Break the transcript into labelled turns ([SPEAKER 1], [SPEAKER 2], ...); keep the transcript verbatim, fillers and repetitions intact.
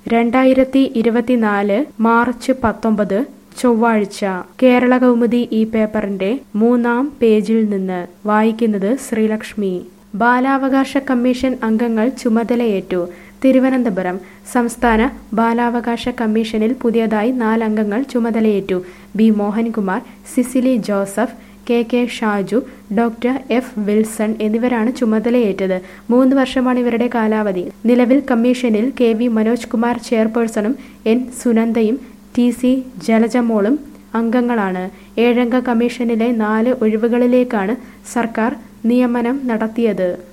[SPEAKER 1] രണ്ടായിരത്തി ഇരുപത്തിനാല് മാർച്ച് പത്തൊമ്പത് ചൊവ്വാഴ്ച കേരളകൗമുദി ഈ പേപ്പറിന്റെ മൂന്നാം പേജിൽ നിന്ന് വായിക്കുന്നത് ശ്രീലക്ഷ്മി. ബാലാവകാശ കമ്മീഷൻ അംഗങ്ങൾ ചുമതലയേറ്റു. തിരുവനന്തപുരം സംസ്ഥാന ബാലാവകാശ കമ്മീഷനിൽ പുതിയതായി നാലംഗങ്ങൾ ചുമതലയേറ്റു. B Mohankumar, Cicily Joseph, K K Shaju, doctor F Wilson എന്നിവരാണ് ചുമതലയേറ്റത്. മൂന്ന് വർഷമാണ് ഇവരുടെ കാലാവധി. നിലവിൽ കമ്മീഷനിൽ കെ വി മനോജ് കുമാർ ചെയർപേഴ്സണും എൻ സുനന്ദയും ടി സി ജലജമോളും അംഗങ്ങളാണ്. ഏഴംഗ കമ്മീഷനിലെ നാല് ഒഴിവുകളിലേക്കാണ് സർക്കാർ നിയമനം നടത്തിയത്.